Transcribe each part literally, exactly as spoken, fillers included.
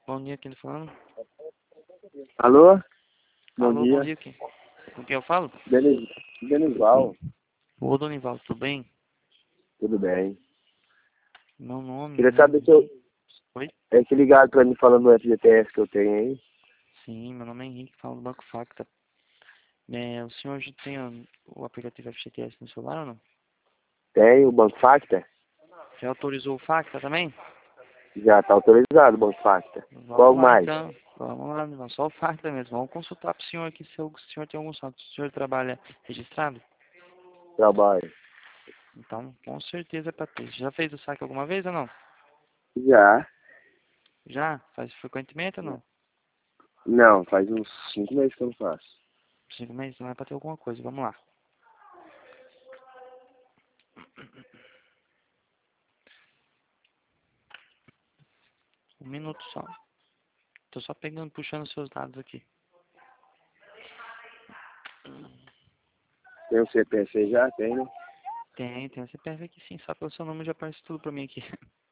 Bom dia, quem tá falando? Alô? Bom Alô, dia. bom dia, quem? Com quem eu falo? Denis, Denisval. Ô, Donival, tudo bem? Tudo bem. Meu nome Queria é saber se eu... Henrique. Oi? É que ligado pra mim falando do F G T S que eu tenho aí. Sim, meu nome é Henrique, falo do Banco Facta. É, o senhor já tem o, o aplicativo F G T S no celular ou não? Tem o Banco Facta? Já autorizou o Facta também? Já tá autorizado o Banco Facta. Qual Vamos lá mais? então. Vamos lá, não só o Facta mesmo. Vamos consultar pro senhor aqui se o senhor tem algum saldo. O senhor trabalha registrado? Trabalho. Então, com certeza é pra ter. Já fez o saque alguma vez ou não? Já. Já? Faz frequentemente ou não? Não, faz uns cinco meses que eu não faço. Cinco meses não é pra ter alguma coisa. Vamos lá. Um minuto só. Tô só pegando, puxando seus dados aqui. Tem o C P F já? Tem, né? Tem, tem o C P F aqui sim. Só pelo seu nome já aparece tudo pra mim aqui.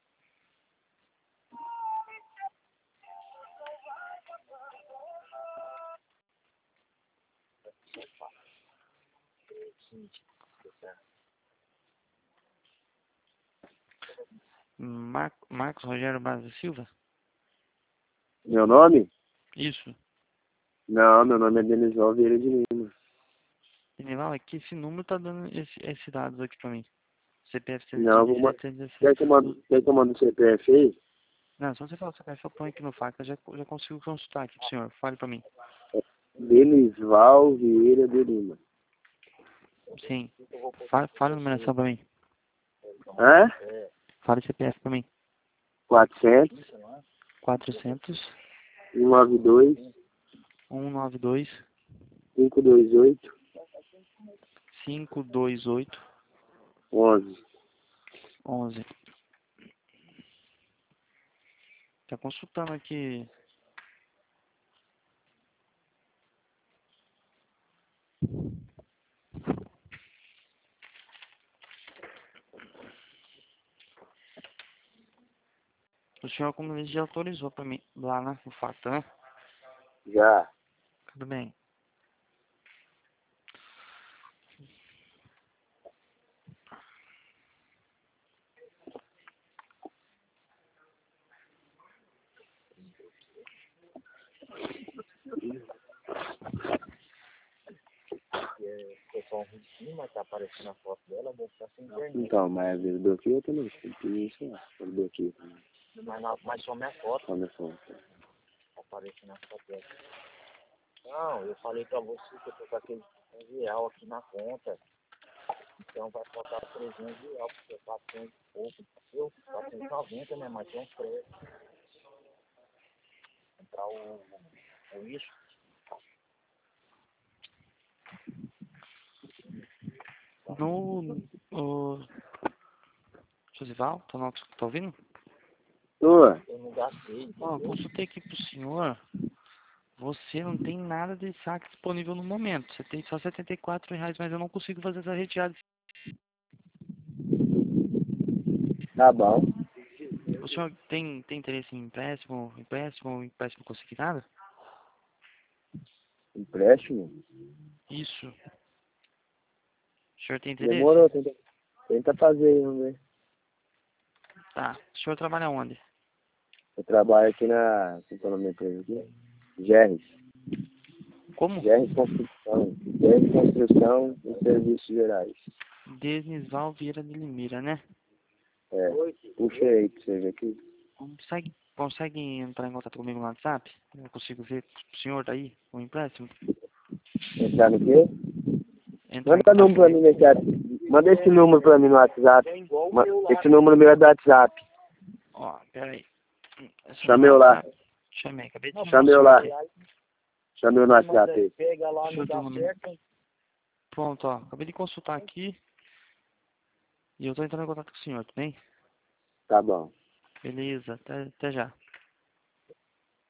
Mar Marcos Rogério Braz da Silva? Meu nome? Isso. Não, meu nome é Denisval Vieira de Lima. Genival, é que esse número tá dando esse, esses dados aqui pra mim. C P F Não, vou ma- cento e dezessete. Quer que eu mando, quer que eu mando o C P F aí? Não, só você falar o C P F, eu ponho aqui no Facta, já, já consigo consultar aqui pro senhor. Fale pra mim. Denisval Vieira de Lima. Sim. Fale, fale a numeração pra mim. Hã? Fale o C P F pra mim. quatrocentos, quatrocentos, cento e noventa e dois, cento e noventa e dois, quinhentos e vinte e oito, cinco dois oito, onze. onze. Tá consultando aqui. O senhor, como ele já autorizou pra mim lá né, no Facta, né? Já. Tudo bem. Então, mas ele bloqueou também. Tem que ir isso lá. Ele bloqueia também. Mas, na, mas só minha foto Só minha foto. aparece na foto dela. Não, eu falei pra você que eu tô com aquele trezentos real aqui na conta. Então vai faltar trezentos real, porque é quatrocentos e pouco. Eu, quatrocentos e noventa, né? Mas tem um crédito. Comprar o, o lixo. No. O. Josival, tá, no- tá ouvindo? Tô. Eu não gastei. Ó, eu consultei aqui pro senhor. Você não tem nada de saque disponível no momento. Você tem só setenta e quatro reais, mas eu não consigo fazer essa retirada. Tá bom. O senhor tem, tem interesse em empréstimo, empréstimo, empréstimo consignado? Empréstimo? Isso. O senhor tem interesse? Demorou. Tenta, tenta fazer aí, vamos ver. Tá. O senhor trabalha onde? Eu trabalho aqui na... Como é o nome da empresa aqui? Gerres. Como? Gerres Construção. Gerres Construção e Serviços Gerais. Denisval Vieira de Limeira, né? É. Puxa aí pra você ver aqui. Consegue, consegue entrar em contato comigo no WhatsApp? Eu consigo ver o senhor tá aí, o empréstimo? Entrar no quê? Entrar em Manda contato número pra comigo. mim nesse WhatsApp. Manda esse número pra mim no WhatsApp. É igual o Ma- meu lá. Esse número meu é do WhatsApp. Ó, pera aí. Esse Chama é o eu lá. WhatsApp. Chamei, acabei de chamar Chama o eu senhor lá. aqui. Chama eu no Mas WhatsApp aí aí. pega lá, Deixa não eu ter dá um número. certo. Pronto, ó. Acabei de consultar aqui. E eu tô entrando em contato com o senhor, tudo bem? Tá bom. Beleza, até, até já.